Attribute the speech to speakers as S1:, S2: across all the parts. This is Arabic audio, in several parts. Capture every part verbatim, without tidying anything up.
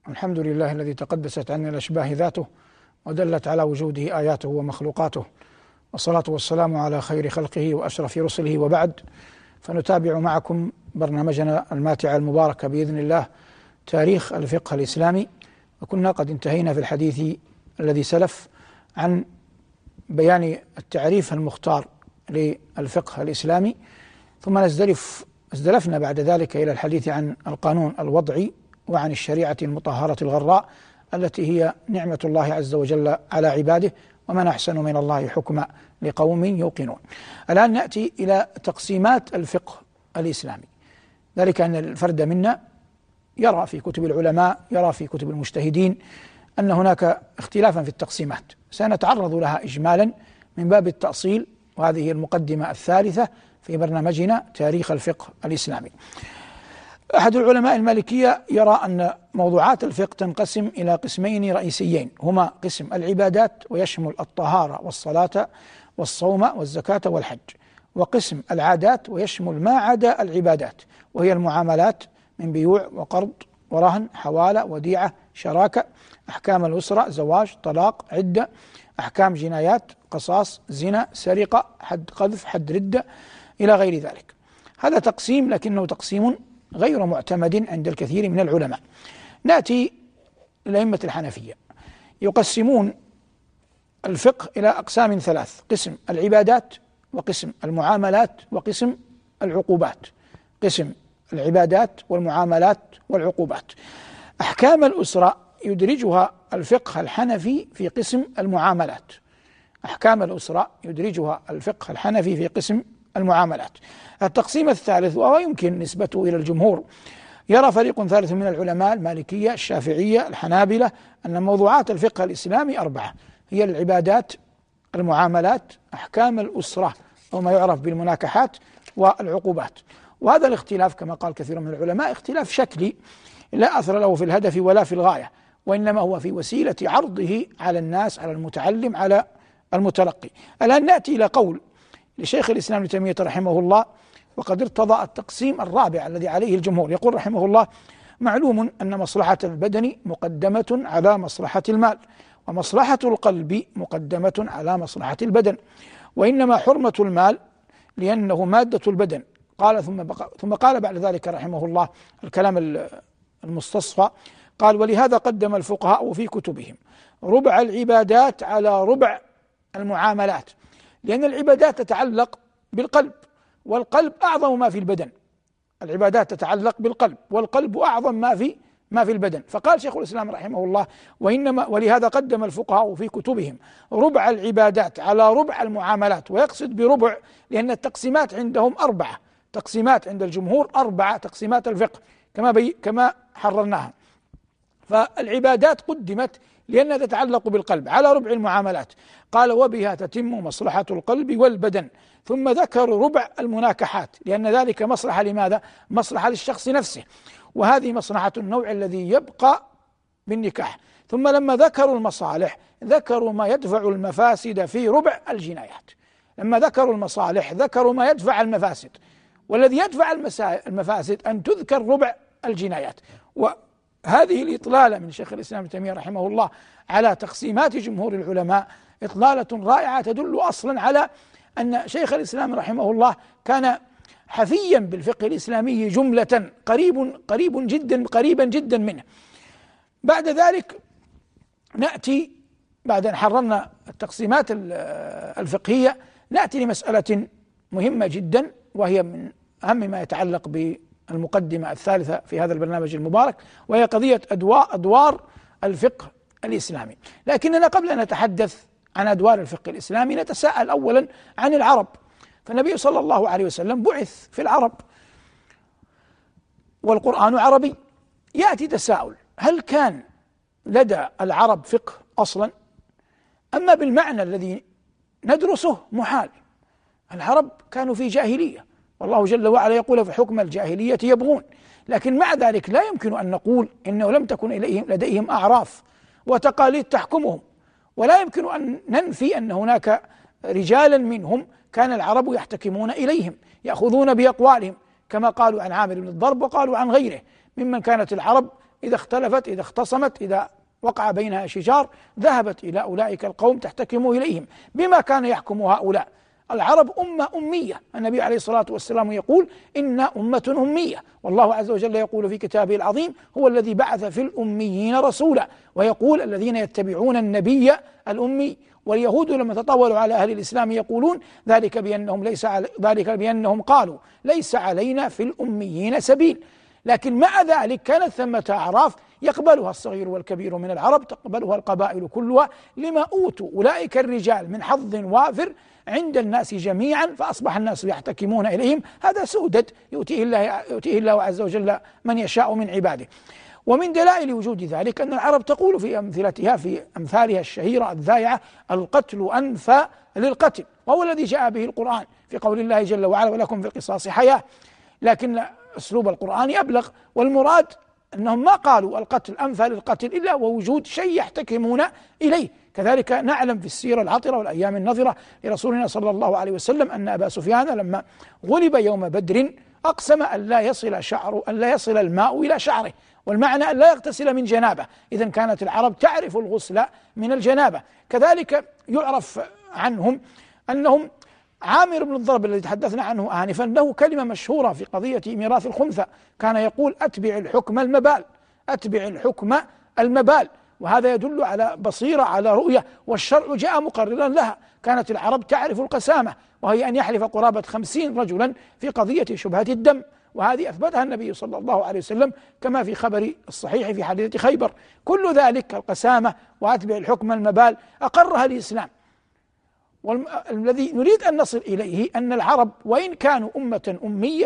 S1: الحمد لله الذي تقدست عن الأشباه ذاته ودلت على وجوده آياته ومخلوقاته، والصلاة والسلام على خير خلقه وأشرف رسله، وبعد. فنتابع معكم برنامجنا الماتع المبارك بإذن الله، تاريخ الفقه الإسلامي. وكنا قد انتهينا في الحديث الذي سلف عن بيان التعريف المختار للفقه الإسلامي، ثم نزدلف ازدلفنا بعد ذلك إلى الحديث عن القانون الوضعي وعن الشريعة المطهرة الغراء التي هي نعمة الله عز وجل على عباده، ومن أحسن من الله حكما لقوم يوقنون. الآن نأتي إلى تقسيمات الفقه الإسلامي، ذلك أن الفرد منا يرى في كتب العلماء، يرى في كتب المجتهدين أن هناك اختلافا في التقسيمات، سنتعرض لها إجمالا من باب التأصيل، وهذه المقدمة الثالثة في برنامجنا تاريخ الفقه الإسلامي. أحد العلماء المالكية يرى أن موضوعات الفقه تنقسم إلى قسمين رئيسيين، هما قسم العبادات ويشمل الطهارة والصلاة والصوم والزكاة والحج، وقسم العادات ويشمل ما عدا العبادات، وهي المعاملات من بيوع وقرض ورهن حوالة وديعة شراكة، أحكام الأسرة زواج طلاق عدة، أحكام جنايات قصاص زنا سرقة حد قذف حد ردة إلى غير ذلك. هذا تقسيم لكنه تقسيم غير معتمد عند الكثير من العلماء. نأتي للأئمة الحنفية، يقسمون الفقه إلى أقسام ثلاث: قسم العبادات وقسم المعاملات وقسم العقوبات. قسم العبادات والمعاملات والعقوبات. أحكام الأسرة يدرجها الفقه الحنفي في قسم المعاملات. أحكام الأسرة يدرجها الفقه الحنفي في قسم المعاملات. التقسيم الثالث، وهو يمكن نسبته إلى الجمهور، يرى فريق ثالث من العلماء المالكية الشافعية الحنابلة أن موضوعات الفقه الإسلامي أربعة، هي العبادات المعاملات أحكام الأسرة أو ما يعرف بالمناكحات والعقوبات. وهذا الاختلاف كما قال كثير من العلماء اختلاف شكلي لا أثر له في الهدف ولا في الغاية، وإنما هو في وسيلة عرضه على الناس، على المتعلم، على المتلقي. الآن نأتي إلى قول لشيخ الإسلام ابن تيمية رحمه الله، وقد ارتضى التقسيم الرابع الذي عليه الجمهور. يقول رحمه الله: معلوم أن مصلحة البدن مقدمة على مصلحة المال، ومصلحة القلب مقدمة على مصلحة البدن، وإنما حرمة المال لأنه مادة البدن. قال ثم, ثم قال بعد ذلك رحمه الله الكلام المستصفى، قال: ولهذا قدم الفقهاء في كتبهم ربع العبادات على ربع المعاملات، لأن العبادات تتعلق بالقلب، والقلب أعظم ما في البدن. العبادات تتعلق بالقلب، والقلب أعظم ما في ما في البدن. فقال شيخ الإسلام رحمه الله: وإنما ولهذا قدم الفقهاء في كتبهم ربع العبادات على ربع المعاملات. ويقصد بربع لأن التقسيمات عندهم أربعة، تقسيمات عند الجمهور أربعة تقسيمات الفقه كما بي كما حررناها. فالعبادات قدمت لأنها تتعلق بالقلب على ربع المعاملات. قال: وبها تتم مصلحة القلب والبدن. ثم ذكر ربع المناكحات لأن ذلك مصلحة لماذا؟ مصلحة للشخص نفسه، وهذه مصلحة النوع الذي يبقى بالنكاح. ثم لما ذكروا المصالح ذكروا ما يدفع المفاسد في ربع الجنايات. لما ذكروا المصالح ذكروا ما يدفع المفاسد، والذي يدفع المفاسد أن تذكر ربع الجنايات. وهذه الإطلالة من شيخ الإسلام ابن تيمية رحمه الله على تقسيمات جمهور العلماء إطلالة رائعة تدل أصلا على أن شيخ الإسلام رحمه الله كان حفيا بالفقه الإسلامي جملة، قريب قريب جدا قريبا جدا منه. بعد ذلك نأتي بعد أن حررنا التقسيمات الفقهية نأتي لمسألة مهمة جدا، وهي من أهم ما يتعلق بالمقدمة الثالثة في هذا البرنامج المبارك، وهي قضية أدوار, أدوار الفقه الإسلامي. لكننا قبل أن نتحدث عن أدوار الفقه الإسلامي نتساءل أولا عن العرب. فالنبي صلى الله عليه وسلم بعث في العرب والقرآن عربي. يأتي تساؤل: هل كان لدى العرب فقه أصلا؟ أما بالمعنى الذي ندرسه محال. العرب كانوا في جاهلية، والله جل وعلا يقول: في حكم الجاهلية يبغون. لكن مع ذلك لا يمكن أن نقول إنه لم تكن إليهم لديهم أعراف وتقاليد تحكمهم، ولا يمكن أن ننفي أن هناك رجالا منهم كان العرب يحتكمون إليهم يأخذون بأقوالهم، كما قالوا عن عامر بن الضرب وقالوا عن غيره ممن كانت العرب إذا اختلفت، إذا اختصمت، إذا وقع بينها شجار ذهبت إلى أولئك القوم تحتكم إليهم. بما كان يحكم هؤلاء؟ العرب أمة أمية، النبي عليه الصلاة والسلام يقول إن أمة أمية، والله عز وجل يقول في كتابه العظيم هو الذي بعث في الأميين رسولا، ويقول الذين يتبعون النبي الأمي. واليهود لما تطاولوا على أهل الإسلام يقولون ذلك بأنهم ليس علي ذلك بأنهم قالوا ليس علينا في الأميين سبيل. لكن مع ذلك كانت ثمة أعراف يقبلها الصغير والكبير من العرب، تقبلها القبائل كلها، لما أوتوا أولئك الرجال من حظ وافر عند الناس جميعا، فأصبح الناس يحتكمون إليهم. هذا سؤدد يؤتيه الله, يؤتيه الله عز وجل من يشاء من عباده. ومن دلائل وجود ذلك أن العرب تقول في أمثلتها في أمثالها الشهيرة الذائعة: القتل أنفى للقتل، وهو الذي جاء به القرآن في قول الله جل وعلا: ولكم في القصاص حياة. لكن أسلوب القرآن أبلغ، والمراد أنهم ما قالوا القتل أنفى للقتل إلا ووجود شيء يحتكمون إليه. كذلك نعلم في السيرة العطرة والأيام النظرة لرسولنا صلى الله عليه وسلم أن أبا سفيان لما غلب يوم بدر أقسم أن لا يصل شعره أن لا يصل الماء إلى شعره، والمعنى أن لا يغتسل من جنابه. إذن كانت العرب تعرف الغسل من الجنابة. كذلك يعرف عنهم أنهم عامر بن الضرب الذي تحدثنا عنه آنفا له كلمة مشهورة في قضية ميراث الخنثى، كان يقول: أتبع الحكم المبال، أتبع الحكم المبال. وهذا يدل على بصيرة، على رؤية، والشرع جاء مقررا لها. كانت العرب تعرف القسامة، وهي أن يحلف قرابة خمسين رجلا في قضية شبهة الدم، وهذه أثبتها النبي صلى الله عليه وسلم كما في خبر الصحيح في حادثة خيبر. كل ذلك القسامة وأتبع الحكم المبال أقرها الإسلام. والذي نريد أن نصل إليه أن العرب وإن كانوا أمة أمية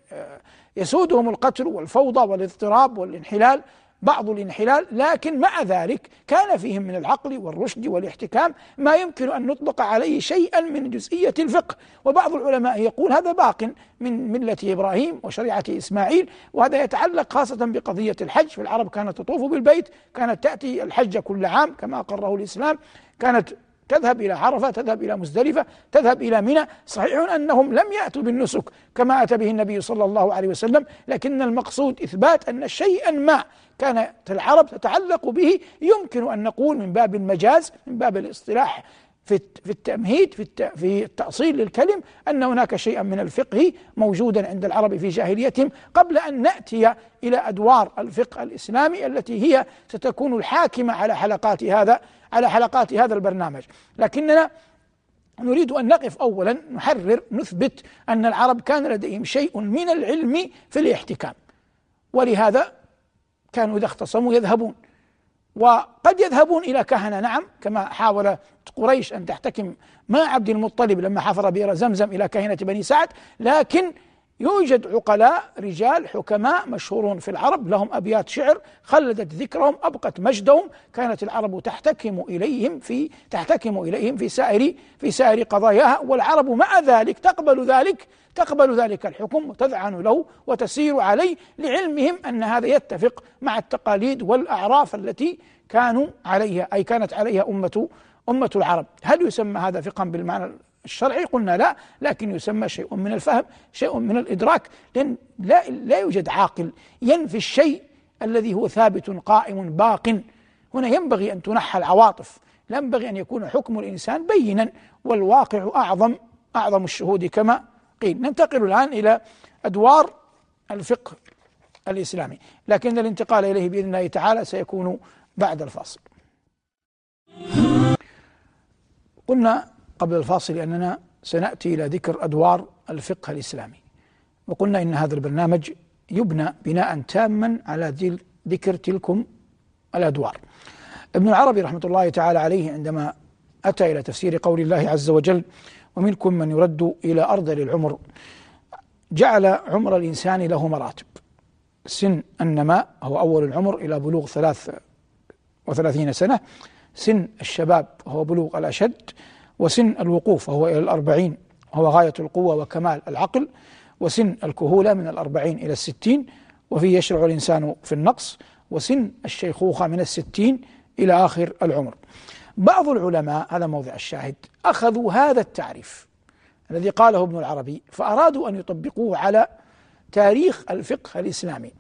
S1: يسودهم القتل والفوضى والاضطراب والانحلال، بعض الانحلال، لكن مع ذلك كان فيهم من العقل والرشد والاحتكام ما يمكن أن نطلق عليه شيئا من جزئية الفقه. وبعض العلماء يقول هذا باق من ملة إبراهيم وشريعة إسماعيل، وهذا يتعلق خاصة بقضية الحج. في العرب كانت تطوف بالبيت، كانت تأتي الحج كل عام كما أقره الإسلام، كانت تذهب إلى عرفة، تذهب إلى مزدلفة، تذهب إلى منى. صحيح أنهم لم يأتوا بالنسك كما أتى به النبي صلى الله عليه وسلم، لكن المقصود إثبات أن شيئا ما كانت العرب تتعلق به يمكن أن نقول من باب المجاز، من باب الاصطلاح في في التمهيد في في التأصيل للكلم، أن هناك شيئا من الفقه موجودا عند العرب في جاهليتهم قبل أن نأتي إلى أدوار الفقه الإسلامي التي هي ستكون الحاكمة على حلقات هذا على حلقات هذا البرنامج. لكننا نريد أن نقف أولا نحرر نثبت أن العرب كان لديهم شيء من العلم في الاحتكام، ولهذا كانوا إذا اختصموا يذهبون، وقد يذهبون إلى كهنة، نعم، كما حاول قريش أن تحتكم مع عبد المطلب لما حفر بئر زمزم إلى كهنة بني سعد. لكن يوجد عقلاء رجال حكماء مشهورون في العرب لهم أبيات شعر خلدت ذكرهم أبقت مجدهم، كانت العرب تحتكم إليهم في تحتكم إليهم في سائر في سائر قضاياها، والعرب مع ذلك تقبل ذلك تقبل ذلك الحكم وتذعن له وتسير عليه، لعلمهم أن هذا يتفق مع التقاليد والأعراف التي كانوا عليها، أي كانت عليها أمة أمة العرب. هل يسمى هذا فقها بالمعنى الشرعي؟ قلنا لا، لكن يسمى شيء من الفهم، شيء من الإدراك، لأن لا, لا يوجد عاقل ينفي الشيء الذي هو ثابت قائم باق. هنا ينبغي أن تنحى العواطف، ينبغي أن يكون حكم الإنسان بينا، والواقع أعظم أعظم الشهود كما قيل. ننتقل الآن إلى أدوار الفقه الإسلامي، لكن الانتقال إليه بإذن الله تعالى سيكون بعد الفاصل. قلنا قبل الفاصل أننا سنأتي إلى ذكر أدوار الفقه الإسلامي، وقلنا إن هذا البرنامج يبنى بناء تاما على ذكر تلكم الأدوار. ابن العربي رحمة الله تعالى عليه عندما أتى إلى تفسير قول الله عز وجل: ومنكم من يرد إلى أرذل العمر، جعل عمر الإنسان له مراتب. سن النماء هو أول العمر إلى بلوغ ثلاث وثلاثين سنة، سن الشباب هو بلوغ الأشد، وسن الوقوف وهو إلى الأربعين وهو غاية القوة وكمال العقل، وسن الكهولة من الأربعين إلى الستين وفيه يشرع الإنسان في النقص، وسن الشيخوخة من الستين إلى آخر العمر. بعض العلماء، هذا موضع الشاهد، أخذوا هذا التعريف الذي قاله ابن العربي فأرادوا أن يطبقوه على تاريخ الفقه الإسلامي،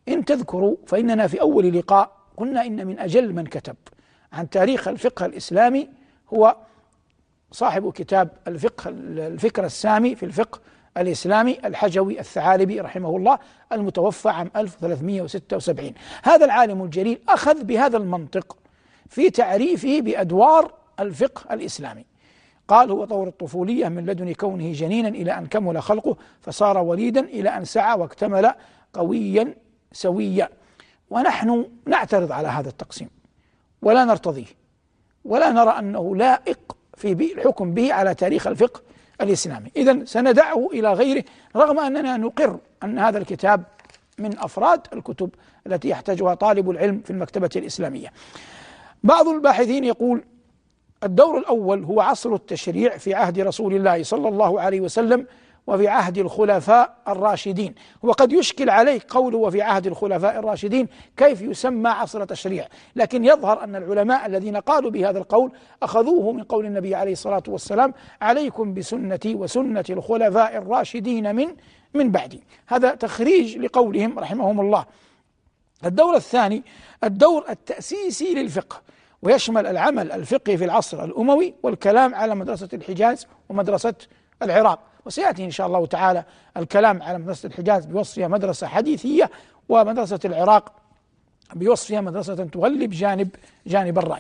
S1: إن تذكروا فإننا في أول لقاء قلنا إن من أجل من كتب عن تاريخ الفقه الإسلامي هو صاحب كتاب الفقه الفكر السامي في الفقه الإسلامي الحجوي الثعالبي رحمه الله، المتوفى عام ألف وثلاثمائة وستة وسبعين. هذا العالم الجليل أخذ بهذا المنطق في تعريفه بأدوار الفقه الإسلامي. قال: هو طور الطفولية من لدن كونه جنينا إلى أن كمل خلقه فصار وليدا إلى أن سعى واكتمل قويا سويا. ونحن نعترض على هذا التقسيم ولا نرتضيه، ولا نرى أنه لائق في الحكم به على تاريخ الفقه الإسلامي. إذن سندعه إلى غيره، رغم أننا نقر أن هذا الكتاب من أفراد الكتب التي يحتاجها طالب العلم في المكتبة الإسلامية. بعض الباحثين يقول: الدور الأول هو عصر التشريع في عهد رسول الله صلى الله عليه وسلم وفي عهد الخلفاء الراشدين. وقد يشكل عليه قوله وفي عهد الخلفاء الراشدين كيف يسمى عصر تشريع، لكن يظهر أن العلماء الذين قالوا بهذا القول أخذوه من قول النبي عليه الصلاة والسلام: عليكم بسنتي وسنة الخلفاء الراشدين من من بعدي. هذا تخريج لقولهم رحمهم الله. الدور الثاني الدور التأسيسي للفقه، ويشمل العمل الفقهي في العصر الأموي والكلام على مدرسة الحجاز ومدرسة العراق. وسيأتي إن شاء الله تعالى الكلام على مدرسة الحجاز بوصفها مدرسة حديثية، ومدرسة العراق بوصفها مدرسة تغلب جانب جانب الرأي.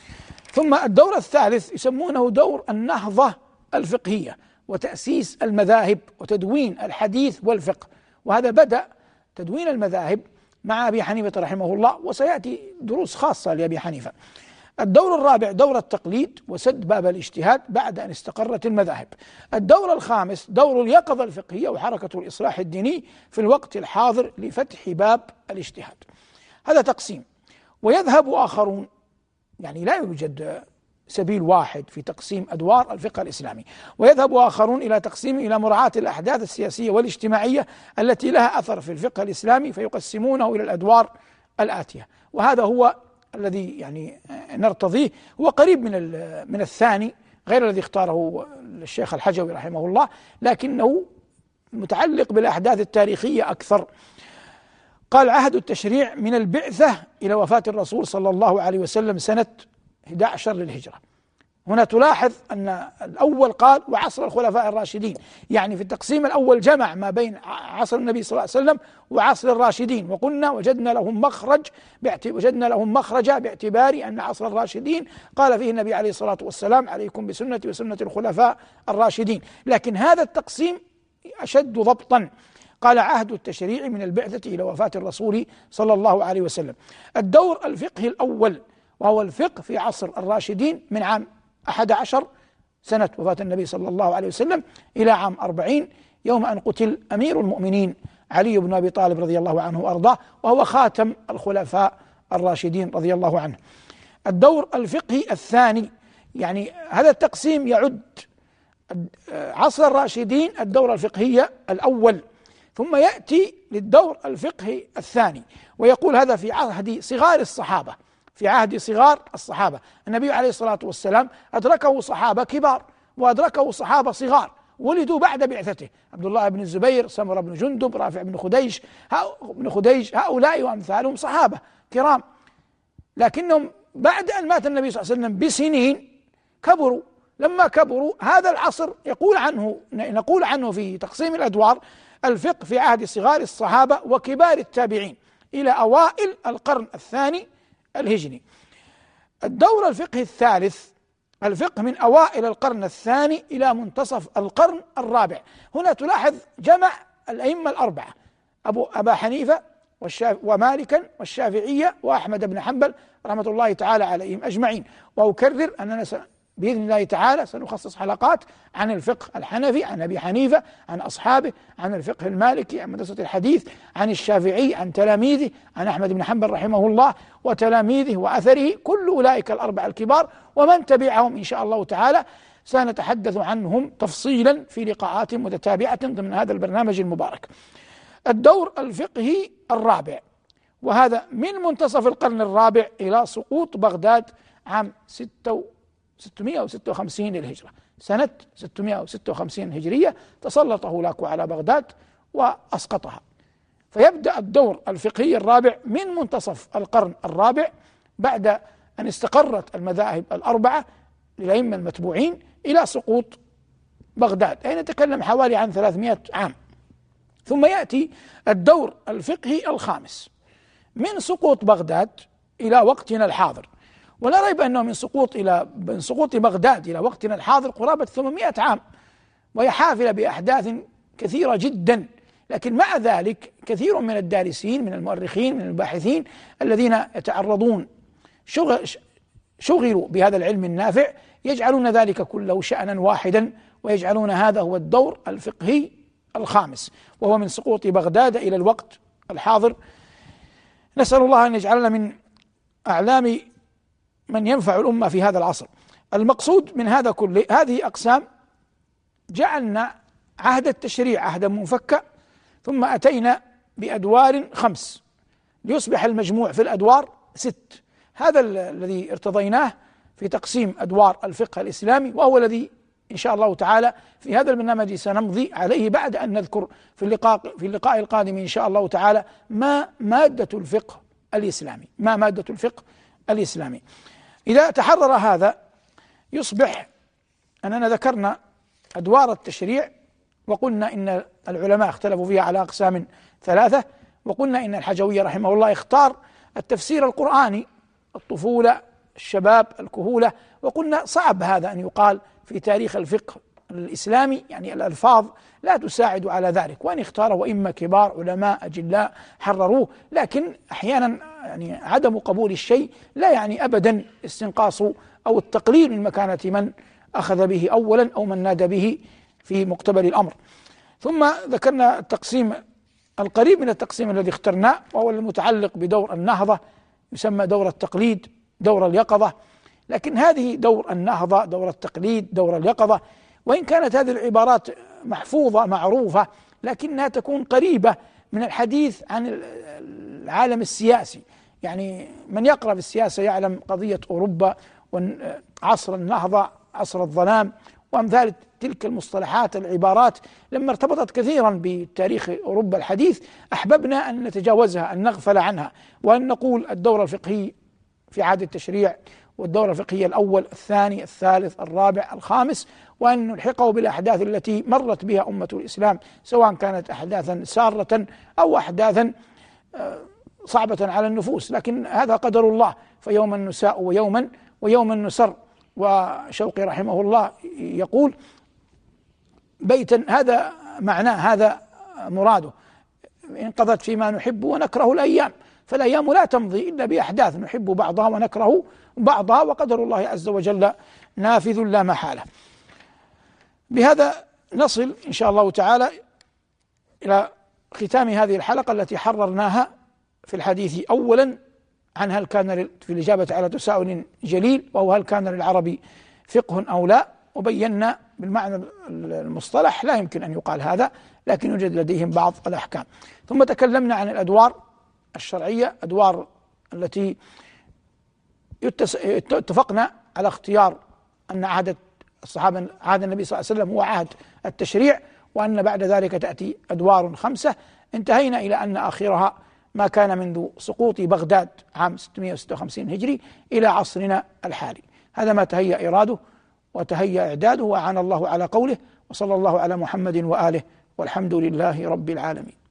S1: ثم الدور الثالث يسمونه دور النهضة الفقهية وتأسيس المذاهب وتدوين الحديث والفقه. وهذا بدأ تدوين المذاهب مع أبي حنيفة رحمه الله، وسيأتي دروس خاصة لأبي حنيفة. الدور الرابع دور التقليد وسد باب الاجتهاد بعد أن استقرت المذاهب. الدور الخامس دور اليقظة الفقهية وحركة الإصلاح الديني في الوقت الحاضر لفتح باب الاجتهاد. هذا تقسيم. ويذهب آخرون، يعني لا يوجد سبيل واحد في تقسيم أدوار الفقه الإسلامي، ويذهب آخرون إلى تقسيم إلى مراعاة الأحداث السياسية والاجتماعية التي لها أثر في الفقه الإسلامي فيقسمونه إلى الأدوار الآتية. وهذا هو الذي يعني نرتضيه، هو قريب من من الثاني غير الذي اختاره الشيخ الحجوي رحمه الله، لكنه متعلق بالأحداث التاريخية أكثر. قال: عهد التشريع من البعثة إلى وفاة الرسول صلى الله عليه وسلم سنة أحد عشر للهجرة. هنا تلاحظ أن الأول قال وعصر الخلفاء الراشدين، يعني في التقسيم الأول جمع ما بين عصر النبي صلى الله عليه وسلم وعصر الراشدين، وقلنا وجدنا لهم مخرج وجدنا لهم مخرجا باعتبار أن عصر الراشدين قال فيه النبي عليه الصلاة والسلام: عليكم بسنتي وسنة الخلفاء الراشدين. لكن هذا التقسيم أشد ضبطا. قال: عهد التشريع من البعثة إلى وفاة الرسول صلى الله عليه وسلم. الدور الفقهي الأول وهو الفقه في عصر الراشدين من عام أحد عشر سنة وفاة النبي صلى الله عليه وسلم إلى عام أربعين يوم أن قتل أمير المؤمنين علي بن أبي طالب رضي الله عنه وأرضاه، وهو خاتم الخلفاء الراشدين رضي الله عنه. الدور الفقهي الثاني، يعني هذا التقسيم يعد عصر الراشدين الدور الفقهي الأول، ثم يأتي للدور الفقهي الثاني ويقول هذا في عهد صغار الصحابة. في عهد صغار الصحابة النبي عليه الصلاة والسلام أدركه صحابة كبار وأدركه صحابة صغار ولدوا بعد بعثته: عبد الله بن الزبير، سمرة بن جندب، رافع بن خديج بن خديج هؤلاء وأمثالهم صحابة كرام، لكنهم بعد أن مات النبي صلى الله عليه وسلم بسنين كبروا. لما كبروا هذا العصر يقول عنه نقول عنه في تقسيم الأدوار الفقه في عهد صغار الصحابة وكبار التابعين إلى أوائل القرن الثاني الهجري. الدور الفقهي الثالث الفقه من أوائل القرن الثاني إلى منتصف القرن الرابع. هنا تلاحظ جمع الأئمة الأربعة: أبو أبا حنيفة ومالكا والشافعية وأحمد بن حنبل رحمة الله تعالى عليهم أجمعين. وأكرر أننا بإذن الله تعالى سنخصص حلقات عن الفقه الحنفي، عن أبي حنيفة، عن أصحابه، عن الفقه المالكي، عن مدرسة الحديث، عن الشافعي، عن تلاميذه، عن أحمد بن حنبل رحمه الله وتلاميذه وأثره، كل أولئك الأربعة الكبار ومن تبعهم إن شاء الله تعالى سنتحدث عنهم تفصيلا في لقاءات متتابعة ضمن هذا البرنامج المبارك. الدور الفقهي الرابع، وهذا من منتصف القرن الرابع إلى سقوط بغداد عام ستمائة وستة وخمسين للهجرة. سنة ستمائة وستة وخمسين هجرية تسلط هولاكو على بغداد وأسقطها. فيبدأ الدور الفقهي الرابع من منتصف القرن الرابع بعد أن استقرت المذاهب الأربعة للأئمة المتبوعين إلى سقوط بغداد، أي نتكلم حوالي عن ثلاثمائة عام. ثم يأتي الدور الفقهي الخامس من سقوط بغداد إلى وقتنا الحاضر، ولا ريب أنه من سقوط إلى من سقوط بغداد إلى وقتنا الحاضر قرابة ثمانمائة عام، وهي حافلة بأحداث كثيرة جدا. لكن مع ذلك كثير من الدارسين من المؤرخين من الباحثين الذين يتعرضون شغل شغلوا بهذا العلم النافع يجعلون ذلك كله شأنا واحدا، ويجعلون هذا هو الدور الفقهي الخامس، وهو من سقوط بغداد إلى الوقت الحاضر. نسأل الله أن يجعلنا من أعلام من ينفع الأمة في هذا العصر. المقصود من هذا كله، هذه أقسام جعلنا عهد التشريع عهدا منفكا، ثم أتينا بأدوار خمس ليصبح المجموع في الأدوار ست. هذا الذي ارتضيناه في تقسيم أدوار الفقه الإسلامي، وهو الذي إن شاء الله تعالى في هذا البرنامج سنمضي عليه بعد أن نذكر في اللقاء في اللقاء القادم إن شاء الله تعالى ما مادة الفقه الإسلامي ما مادة الفقه الإسلامي. إذا تحرر هذا يصبح أننا ذكرنا أدوار التشريع، وقلنا إن العلماء اختلفوا فيها على أقسام ثلاثة، وقلنا إن الحجوي رحمه الله اختار التفسير القرآني، الطفولة، الشباب، الكهولة، وقلنا صعب هذا أن يقال في تاريخ الفقه الإسلامي، يعني الألفاظ لا تساعد على ذلك، وأن اختاره أئمة كبار علماء أجلاء حرروه، لكن أحيانا يعني عدم قبول الشيء لا يعني أبدا استنقاص أو التقليل من مكانة من أخذ به أولا أو من نادى به في مقتبل الأمر. ثم ذكرنا التقسيم القريب من التقسيم الذي اخترناه، وهو المتعلق بدور النهضة، يسمى دور التقليد، دور اليقظة. لكن هذه دور النهضة، دور التقليد، دور اليقظة، وإن كانت هذه العبارات محفوظة معروفة، لكنها تكون قريبة من الحديث عن العالم السياسي. يعني من يقرأ في السياسة يعلم قضية أوروبا وعصر النهضة، عصر الظلام، وأمثال تلك المصطلحات العبارات لما ارتبطت كثيرا بتاريخ أوروبا الحديث أحببنا أن نتجاوزها، أن نغفل عنها، وأن نقول الدور الفقهي في عهد التشريع، والدور الفقهي الأول، الثاني، الثالث، الرابع، الخامس، وأن نلحقه بالأحداث التي مرت بها أمة الإسلام، سواء كانت أحداثا سارة أو أحداثا صعبة على النفوس، لكن هذا قدر الله، فيوما نساء ويوما ويوما نسر. وشوقي رحمه الله يقول بيتا هذا معناه، هذا مراده: انقضت فيما نحب ونكره الأيام، فالأيام لا تمضي إلا بأحداث نحب بعضها ونكره بعضها، وقدر الله عز وجل نافذ لا محالة. بهذا نصل إن شاء الله تعالى إلى ختام هذه الحلقة التي حررناها في الحديث أولا عن هل كان في الإجابة على تساؤل جليل، وهو هل كان للعرب فقه أو لا، وبينا بالمعنى المصطلح لا يمكن أن يقال هذا، لكن يوجد لديهم بعض الأحكام. ثم تكلمنا عن الأدوار الشرعية، أدوار التي اتفقنا على اختيار أن عهد الصحابة عهد النبي صلى الله عليه وسلم هو عهد التشريع، وأن بعد ذلك تأتي أدوار خمسة. انتهينا إلى أن آخرها ما كان منذ سقوط بغداد عام ستمائة وستة وخمسين هجري إلى عصرنا الحالي. هذا ما تهيأ إراده وتهيأ إعداده، وأعان الله على قوله، وصلى الله على محمد وآله، والحمد لله رب العالمين.